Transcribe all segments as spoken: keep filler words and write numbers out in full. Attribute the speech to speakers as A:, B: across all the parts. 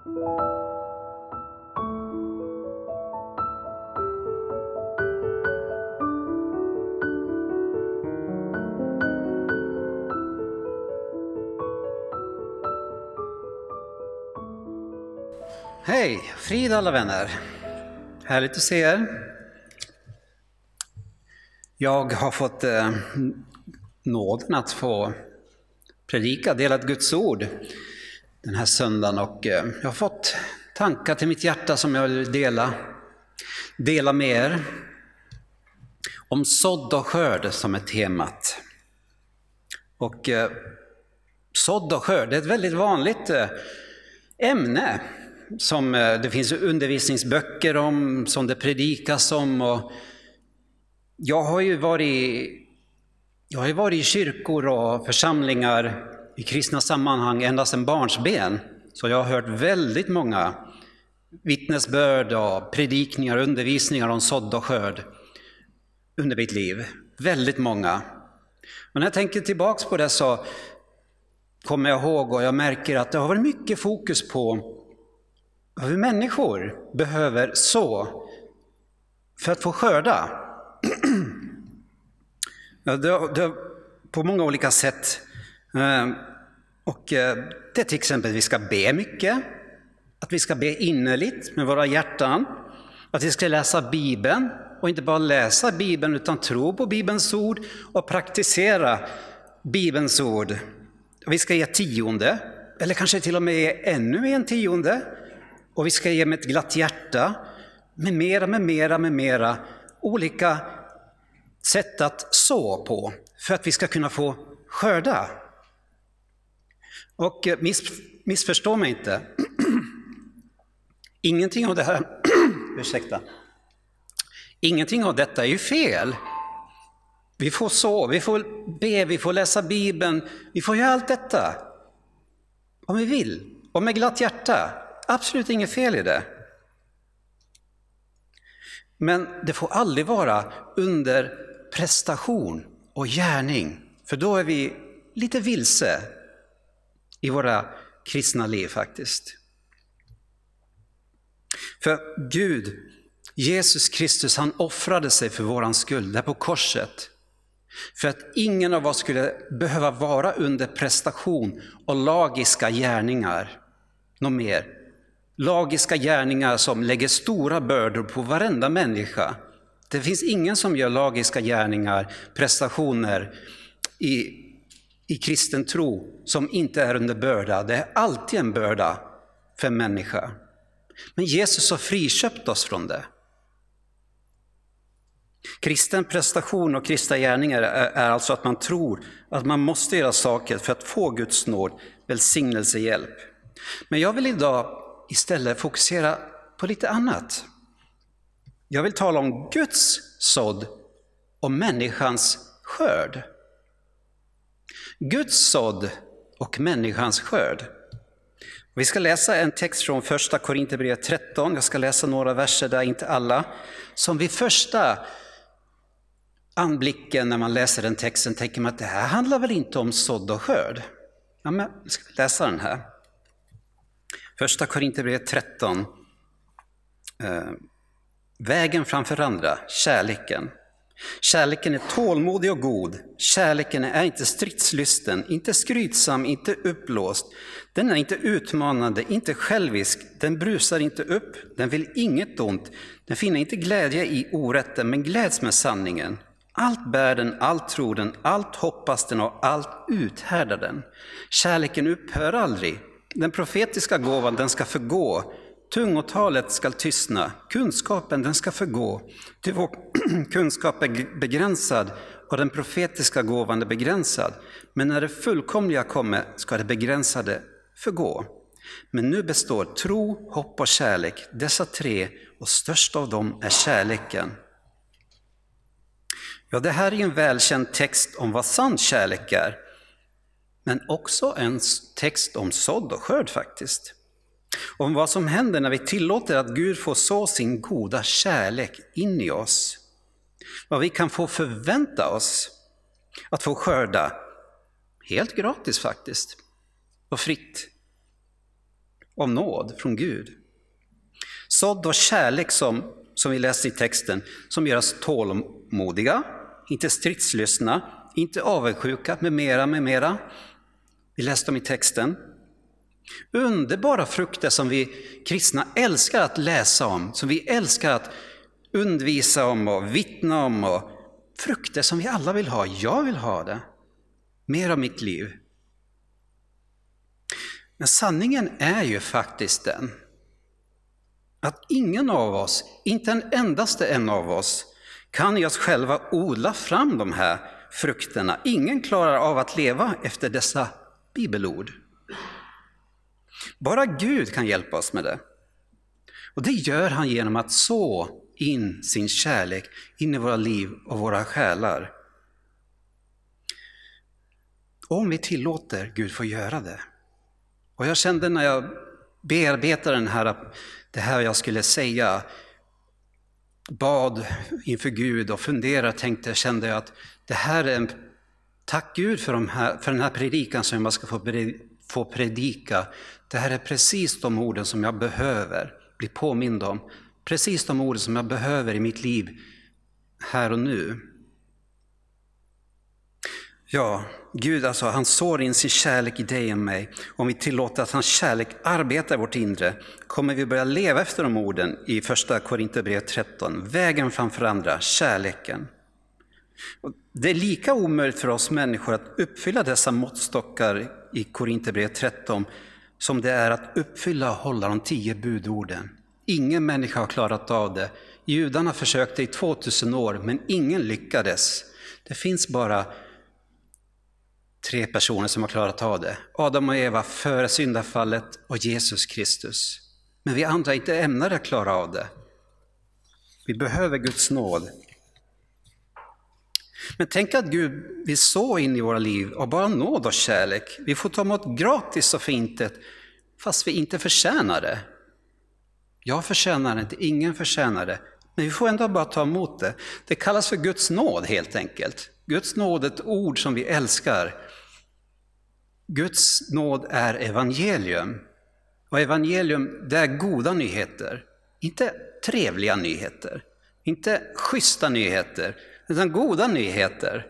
A: Hej, frid alla vänner. Härligt att se er. Jag har fått eh, nåden att få predika, dela ett Guds ord den här söndagen. Och eh, jag har fått tankar till mitt hjärta som jag vill dela, dela med er. Om sådd och skörd som är temat. Och eh, sådd och skörd är ett väldigt vanligt eh, ämne. Som det finns undervisningsböcker om, som det predikas om. Och jag har ju varit, jag har ju varit i kyrkor och församlingar i kristna sammanhang ända sedan barnsben. Så jag har hört väldigt många vittnesbörd och predikningar och undervisningar om sådd och skörd under mitt liv. Väldigt många. Men när jag tänker tillbaka på det så kommer jag ihåg och jag märker att det har varit mycket fokus på hur människor behöver så för att få skörda. Ja, det, det, på många olika sätt. Och det är till exempel att vi ska be mycket. Att vi ska be innerligt med våra hjärtan. Att vi ska läsa Bibeln. Och inte bara läsa Bibeln utan tro på Bibelns ord. Och praktisera Bibelns ord. Vi ska ge tionde. Eller kanske till och med ge ännu en tionde. Och vi ska ge med ett glatt hjärta, med mera, med mera, med mera olika sätt att så på för att vi ska kunna få skörda. Och miss, missförstå mig inte. Ingenting av det här, ursäkta. Ingenting av detta är ju fel. Vi får så, vi får be, vi får läsa Bibeln, vi får göra allt detta. Om vi vill, och med glatt hjärta. Absolut inget fel i det. Men det får aldrig vara under prestation och gärning. För då är vi lite vilse i våra kristna liv faktiskt. För Gud, Jesus Kristus, han offrade sig för våran skull där på korset. För att ingen av oss skulle behöva vara under prestation och lagiska gärningar. Något mer. Lagiska gärningar som lägger stora bördor på varenda människa. Det finns ingen som gör lagiska gärningar, prestationer i, i kristen tro som inte är under börda. Det är alltid en börda för en människa. Men Jesus har friköpt oss från det. Kristen prestation och kristna gärningar är, är alltså att man tror att man måste göra saker för att få Guds nåd, välsignelse, hjälp. Men jag vill idag istället fokusera på lite annat. Jag vill tala om Guds sådd och människans skörd. Guds sådd och människans skörd. Vi ska läsa en text från första Korinthierbrevet tretton. Jag ska läsa några verser där, inte alla. Som vid första anblicken när man läser den texten tänker man att det här handlar väl inte om sådd och skörd. Ja, men vi ska läsa den här. Första Korinthierbrevet tretton. Eh, vägen framför andra, kärleken. Kärleken är tålmodig och god. Kärleken är inte stridslysten, inte skrytsam, inte uppblåst. Den är inte utmanande, inte självisk. Den brusar inte upp, den vill inget ont. Den finner inte glädje i orätten, men gläds med sanningen. Allt bär den, allt tror den, allt hoppas den och allt uthärdar den. Kärleken upphör aldrig. Den profetiska gåvan, den ska förgå. Tungotalet ska tystna. Kunskapen, den ska förgå. Ty vår kunskap är begränsad och den profetiska gåvan är begränsad. Men när det fullkomliga kommer ska det begränsade förgå. Men nu består tro, hopp och kärlek. Dessa tre, och störst av dem är kärleken. Ja, det här är en välkänd text om vad sann kärlek är. Men också en text om sådd och skörd faktiskt. Om vad som händer när vi tillåter att Gud får så sin goda kärlek in i oss. Vad vi kan få förvänta oss att få skörda. Helt gratis faktiskt. Och fritt. av nåd från Gud. Sådd och kärlek som, som vi läste i texten, som gör oss tålmodiga, inte stridslystna, inte avundsjuka med mera, med mera. Vi läste om i texten. Underbara frukter som vi kristna älskar att läsa om, som vi älskar att undervisa om och vittna om, och frukter som vi alla vill ha. Jag vill ha det. Mer av mitt liv. Men sanningen är ju faktiskt den att ingen av oss, inte en endaste en av oss, kan i oss själva odla fram de här frukterna. Ingen klarar av att leva efter dessa bibelord. Bara Gud kan hjälpa oss med det. Och det gör han genom att så in sin kärlek in i våra liv och våra själar. Om vi tillåter Gud få göra det. Och jag kände när jag bearbetade den här, det här jag skulle säga, bad inför Gud och funderade, tänkte, kände jag att det här är en, tack Gud för, de här, för den här predikan som jag ska få, få predika. Det här är precis de orden som jag behöver bli påmind om. Precis de orden som jag behöver i mitt liv här och nu. Ja, Gud alltså, han sår in sin kärlek i dig och mig. Om vi tillåter att hans kärlek arbetar i vårt inre, kommer vi börja leva efter de orden i första Korinthierbrevet tretton. Vägen framför andra, kärleken. Och det är lika omöjligt för oss människor att uppfylla dessa måttstockar i Korinthierbrevet tretton som det är att uppfylla och hålla de tio budorden. Ingen människa har klarat av det. Judarna försökte i tvåtusen år, men ingen lyckades. Det finns bara tre personer som har klarat av det. Adam och Eva före syndafallet och Jesus Kristus. Men vi andra inte ämnade att klara av det. Vi behöver Guds nåd. Men tänk att Gud vill så in i våra liv och bara nåd och kärlek. Vi får ta emot gratis och för intet, fast vi inte förtjänar det. Jag förtjänar det inte, ingen förtjänar det. Men vi får ändå bara ta emot det. Det kallas för Guds nåd helt enkelt. Guds nåd är ett ord som vi älskar. Guds nåd är evangelium. Och evangelium, det är goda nyheter. Inte trevliga nyheter. Inte schyssta nyheter. Utan goda nyheter.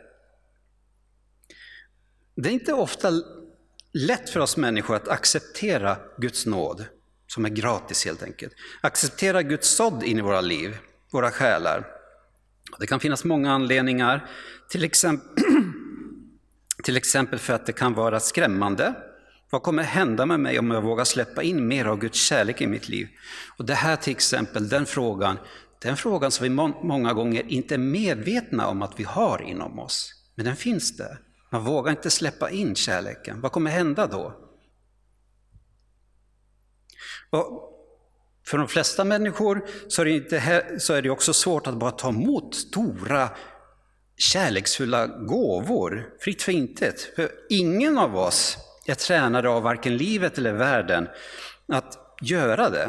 A: Det är inte ofta lätt för oss människor att acceptera Guds nåd. Som är gratis helt enkelt. Acceptera Guds sådd in i våra liv. Våra själar. Det kan finnas många anledningar. Till exempel, till exempel för att det kan vara skrämmande. Vad kommer hända med mig om jag vågar släppa in mer av Guds kärlek i mitt liv? Och det här till exempel, den frågan, den frågan som vi må- många gånger inte är medvetna om att vi har inom oss. Men den finns där. Man vågar inte släppa in kärleken. Vad kommer hända då? Och för de flesta människor så är, det inte här, så är det också svårt att bara ta emot stora kärleksfulla gåvor, fritt för intet. För ingen av oss är tränade av varken livet eller världen att göra det.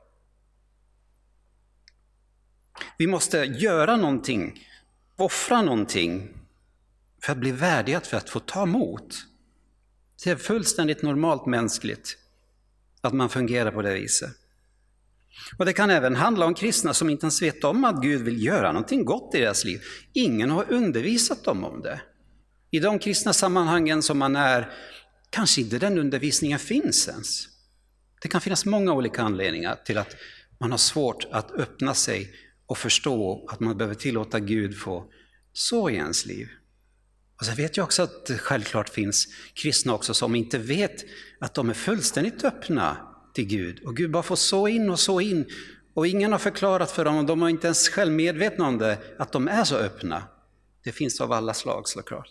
A: Vi måste göra någonting, offra någonting för att bli värdiga för att få ta emot. Det är fullständigt normalt mänskligt att man fungerar på det viset. Och det kan även handla om kristna som inte ens vet om att Gud vill göra någonting gott i deras liv. Ingen har undervisat dem om det. I de kristna sammanhangen som man är, kanske inte den undervisningen finns ens. Det kan finnas många olika anledningar till att man har svårt att öppna sig och förstå att man behöver tillåta Gud få så i ens liv. Och så vet jag också att det självklart finns kristna också som inte vet att de är fullständigt öppna till Gud. Och Gud bara får så in och så in. Och ingen har förklarat för dem och de är inte ens själv medvetna om det, att de är så öppna. Det finns av alla slag såklart.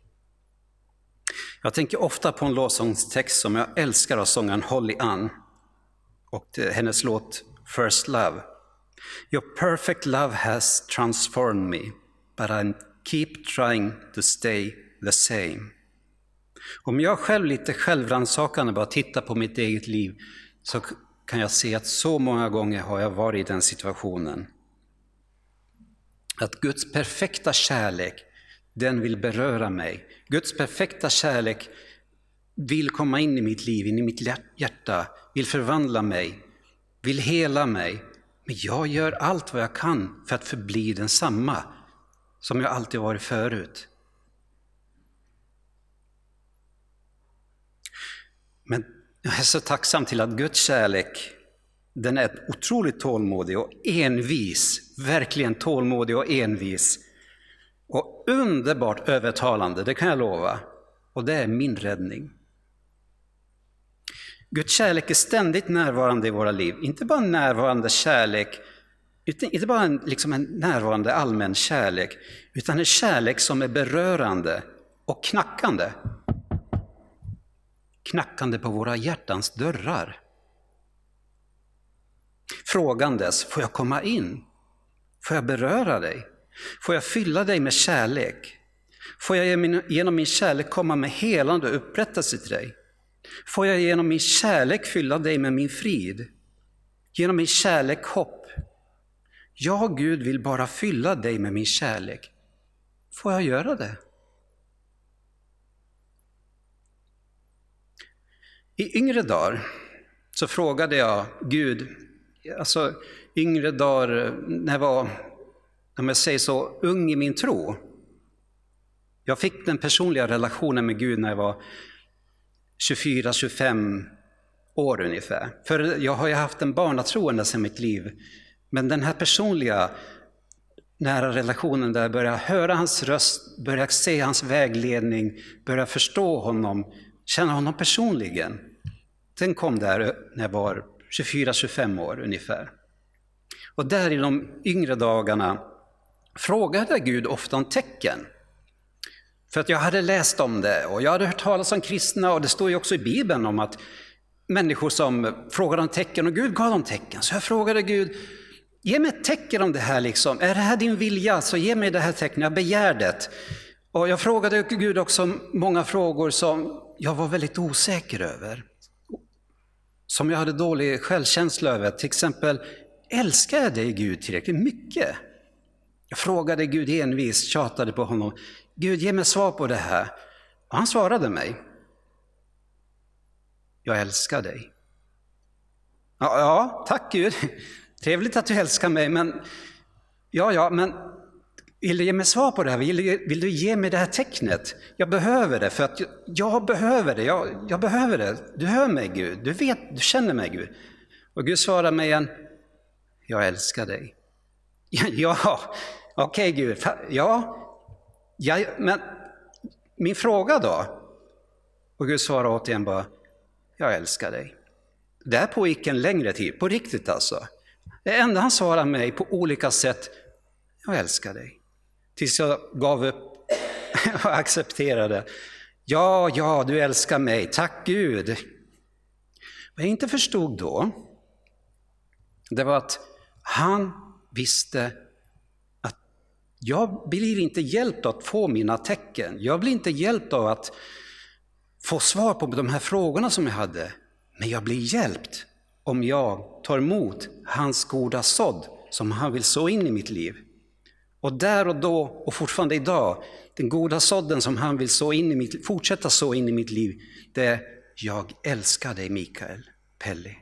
A: Jag tänker ofta på en lovsångstext som jag älskar av sångaren Holly Ann. Och det, hennes låt First Love. Your perfect love has transformed me, but I keep trying to stay the same. Om jag själv lite självrannsakande bara tittar på mitt eget liv så kan jag se att så många gånger har jag varit i den situationen. Att Guds perfekta kärlek, den vill beröra mig. Guds perfekta kärlek vill komma in i mitt liv, in i mitt hjärta, vill förvandla mig, vill hela mig. Men jag gör allt vad jag kan för att förbli densamma som jag alltid varit förut. Men jag är så tacksam till att Guds kärlek, den är otroligt tålmodig och envis, verkligen tålmodig och envis. Och underbart övertalande, det kan jag lova. Och det är min räddning. Guds kärlek är ständigt närvarande i våra liv. Inte bara närvarande kärlek, utan inte bara en, liksom en närvarande allmän kärlek, utan en kärlek som är berörande och knackande. Knackande på våra hjärtans dörrar. Frågandes, får jag komma in? Får jag beröra dig? Får jag fylla dig med kärlek? Får jag genom min kärlek komma med helande och upprättelse till dig? Får jag genom min kärlek fylla dig med min frid? Genom min kärlek hopp? Jag, Gud, vill bara fylla dig med min kärlek. Får jag göra det? I yngre dagar så frågade jag Gud, alltså yngre dagar när jag var, om jag säger så, ung i min tro. Jag fick den personliga relationen med Gud när jag var tjugofyra tjugofem år ungefär. För jag har ju haft en barnatroende sedan mitt liv. Men den här personliga nära relationen där jag började höra hans röst, började se hans vägledning, började förstå honom, känna honom personligen. Den kom där när jag var tjugofyra tjugofem år ungefär. Och där i de yngre dagarna frågade Gud ofta om tecken. För att jag hade läst om det och jag hade hört talas om kristna, och det står ju också i Bibeln om att människor som frågade om tecken, och Gud gav dem tecken. Så jag frågade Gud, ge mig ett tecken om det här liksom. Är det här din vilja, så ge mig det här tecknet, jag begär det. Och jag frågade Gud också många frågor som jag var väldigt osäker över. Som jag hade dålig självkänsla över. Till exempel, älskar jag dig Gud tillräckligt mycket? Jag frågade Gud envis, tjatade på honom. Gud, ge mig svar på det här. Och han svarade mig. Jag älskar dig. Ja, ja, tack Gud. Trevligt att du älskar mig, men ja, ja, men vill du ge mig svar på det här? Vill du, vill du ge mig det här tecknet? Jag behöver det, för att jag, jag behöver det. Jag, jag behöver det. Du hör mig Gud. Du vet, du känner mig Gud. Och Gud svarar mig igen. Jag älskar dig. Ja, ja okej okay, Gud. Ja, ja, men min fråga då? Och Gud svarar återigen bara. Jag älskar dig. Det här pågick en längre tid, på riktigt alltså. Det enda han svarade mig på olika sätt, jag älskar dig. Tills jag gav upp och accepterade. Ja, ja, du älskar mig, tack Gud. Vad jag inte förstod då, det var att han visste att jag blir inte hjälpt av att få mina tecken. Jag blir inte hjälpt av att få svar på de här frågorna som jag hade. Men jag blir hjälpt om jag tar emot hans goda sådd som han vill så in i mitt liv. Och där och då och fortfarande idag, den goda sådden som han vill så in i mitt, fortsätta så in i mitt liv, det är jag älskar dig Mikael Pelli.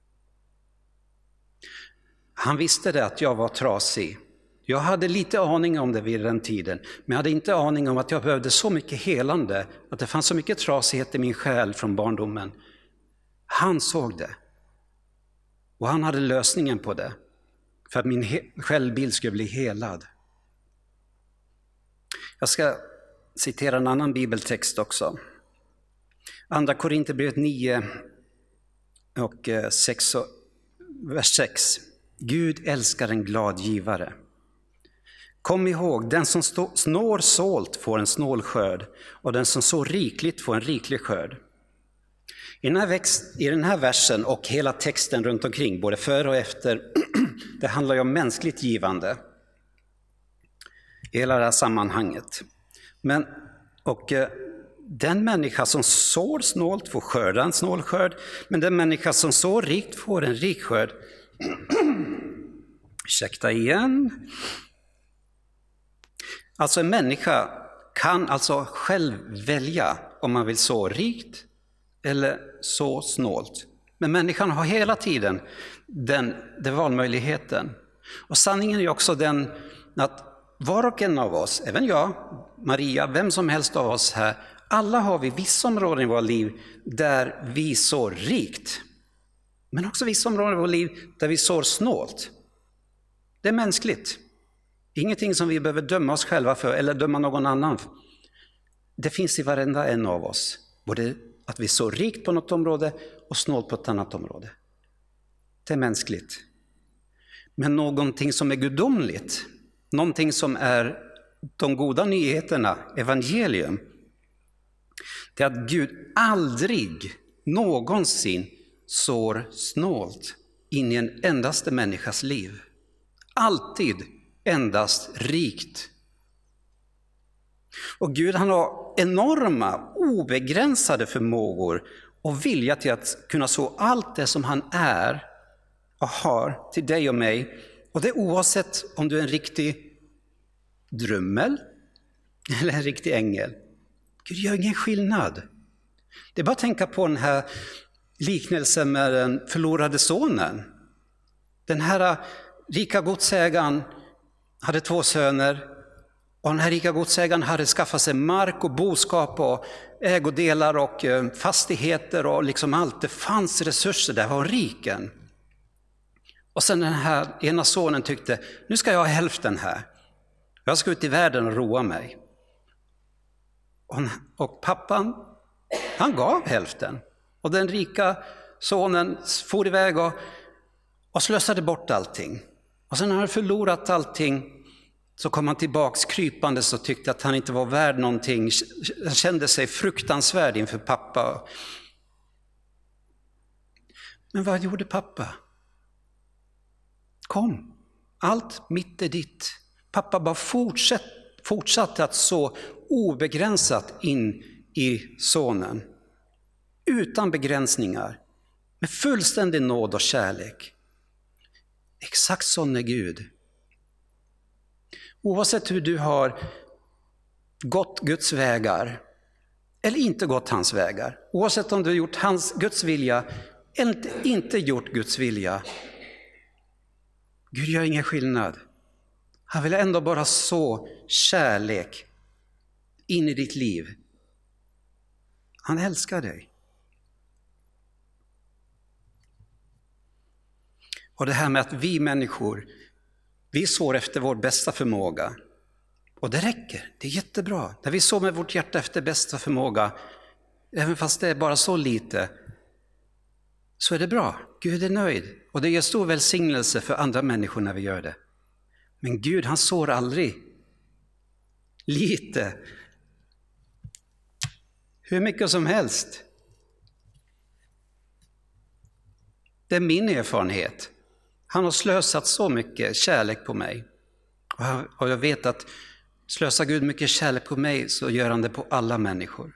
A: Han visste det att jag var trasig. Jag hade lite aning om det vid den tiden, men jag hade inte aning om att jag behövde så mycket helande, att det fanns så mycket trasighet i min själ från barndomen. Han såg det. Och han hade lösningen på det. För att min he- självbild skulle bli helad. Jag ska citera en annan bibeltext också. Andra Korinthierbrevet nio och sex, vers sex. Gud älskar en glad givare. Kom ihåg, den som stå, snår sålt får en snål skörd, och den som så rikligt får en riklig skörd. I den, här växt, I den här versen och hela texten runt omkring, både före och efter, det handlar ju om mänskligt givande. I hela det här sammanhanget. Men, och eh, den människa som sår snålt får skörda en snål skörd, men den människa som sår rikt får en rik skörd. Ursäkta igen. Alltså en människa kan alltså själv välja om man vill så rikt eller så snålt. Men människan har hela tiden den, den valmöjligheten. Och sanningen är också den att var och en av oss, även jag, Maria, vem som helst av oss här, alla har vi vissa områden i våra liv där vi sår rikt. Men också vissa områden i våra liv där vi sår snålt. Det är mänskligt. Ingenting som vi behöver döma oss själva för eller döma någon annan för. Det finns i varenda en av oss. Både att vi sår rikt på något område och snålt på ett annat område. Det är mänskligt. Men någonting som är gudomligt, någonting som är de goda nyheterna, evangelium, det är att Gud aldrig någonsin sår snålt in i en endaste människas liv. Alltid endast rikt. Och Gud, han har enorma, obegränsade förmågor och vilja till att kunna så allt det som han är och har till dig och mig. Och det är oavsett om du är en riktig drömmel eller en riktig ängel. Gud gör ingen skillnad. Det är bara att tänka på den här liknelsen med den förlorade sonen. Den här rika godsägaren hade två söner. Och den här rika godsägaren hade skaffat sig mark och boskap och ägodelar och fastigheter och liksom allt. Det fanns resurser, där var riken. Och sen den här ena sonen tyckte, nu ska jag ha hälften här. Jag ska ut i världen och roa mig. Och pappan, han gav hälften. Och den rika sonen for iväg och, och slösade bort allting. Och sen när han förlorat allting så kom han tillbaks krypandes och tyckte att han inte var värd någonting. Han kände sig fruktansvärd inför pappa. Men vad gjorde pappa? Kom, allt mitt är ditt. Pappa bara fortsatt, fortsatte att så obegränsat in i sonen. Utan begränsningar. Med fullständig nåd och kärlek. Exakt sån är Gud. Oavsett hur du har gått Guds vägar eller inte gått hans vägar. Oavsett om du har gjort hans, Guds vilja eller inte gjort Guds vilja. Gud gör ingen skillnad. Han vill ändå bara så kärlek in i ditt liv. Han älskar dig. Och det här med att vi människor, vi sår efter vår bästa förmåga. Och det räcker, det är jättebra. När vi sår med vårt hjärta efter bästa förmåga, även fast det är bara så lite, så är det bra. Gud är nöjd. Och det ger stor välsignelse för andra människor när vi gör det. Men Gud, han sår aldrig lite. Hur mycket som helst. Det är min erfarenhet. Han har slösat så mycket kärlek på mig. Och jag vet att slösar Gud mycket kärlek på mig, så gör han det på alla människor.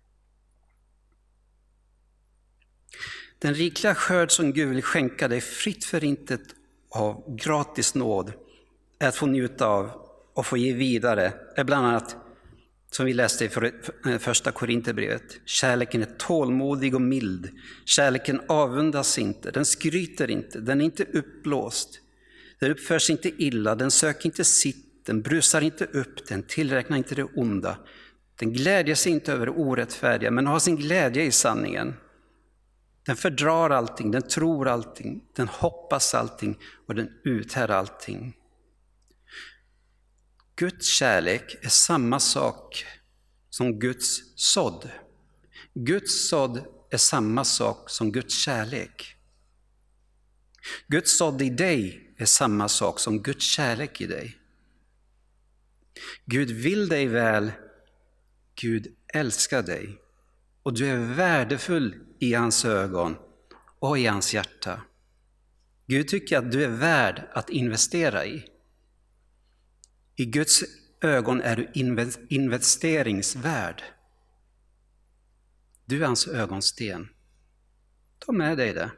A: Den rikliga skörd som Gud vill skänka dig fritt för intet av gratis nåd är att få njuta av och få ge vidare. Är bland annat, som vi läste i första Korinthierbrevet, kärleken är tålmodig och mild. Kärleken avundas inte, den skryter inte, den är inte uppblåst. Den uppförs inte illa, den söker inte sitt, den brusar inte upp, den tillräknar inte det onda. Den glädjer sig inte över orättfärdiga, men har sin glädje i sanningen. Den fördrar allting, den tror allting, den hoppas allting och den uthärdar allting. Guds kärlek är samma sak som Guds sådd. Guds sådd är samma sak som Guds kärlek. Guds sådd i dig är samma sak som Guds kärlek i dig. Gud vill dig väl, Gud älskar dig och du är värdefull i hans ögon och i hans hjärta. Gud tycker att du är värd att investera i. I Guds ögon är du investeringsvärd. Du är hans ögonsten. Ta med dig det.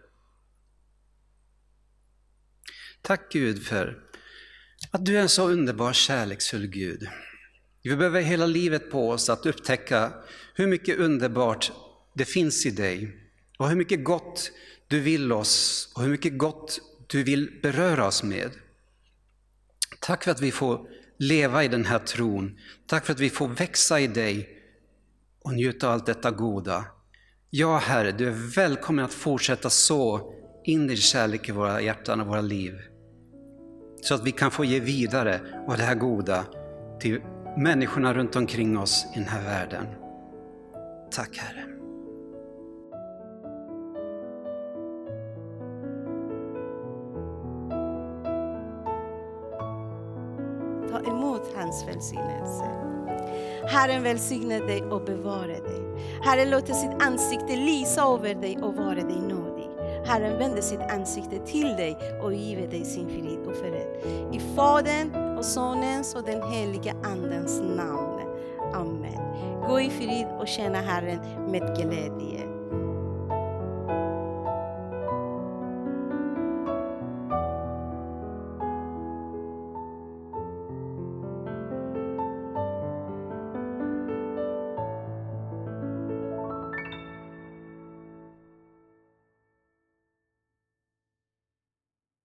A: Tack Gud för att du är en så underbar kärleksfull Gud. Vi behöver hela livet på oss att upptäcka hur mycket underbart det finns i dig och hur mycket gott du vill oss och hur mycket gott du vill beröra oss med. Tack för att vi får leva i den här tron. Tack för att vi får växa i dig och njuta av allt detta goda. Ja, Herre, du är välkommen att fortsätta så in din kärlek i våra hjärtan och våra liv. Så att vi kan få ge vidare av det här goda till människorna runt omkring oss i den här världen. Tack, Herre.
B: Ta emot hans välsignelse. Herren välsigne dig och bevara dig. Herren låter sitt ansikte lysa över dig och vara dig nådig. Herren vänder sitt ansikte till dig och giver dig sin frid och förrätt. I Fadern och Sonens och den heliga Andens namn. Amen. Gå i frid och tjäna Herren med glädje.